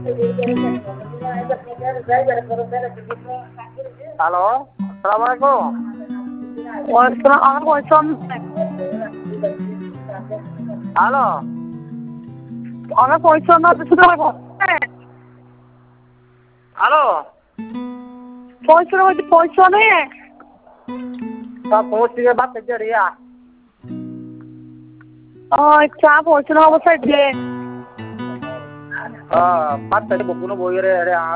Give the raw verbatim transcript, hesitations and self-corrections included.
Hello, আসসালামু আলাইকুম। ওয়ালাইকুম আমার পয়সন হ্যালো, আমার পয়সন না কিছু টাকা হ্যালো, পয়সন হচ্ছে পয়সা নেই সব পৌঁছ থেকে বাদ থেকে রিয়া চা পয়সন অবস্থায় যে বাদ থেকে বকুনো বই রে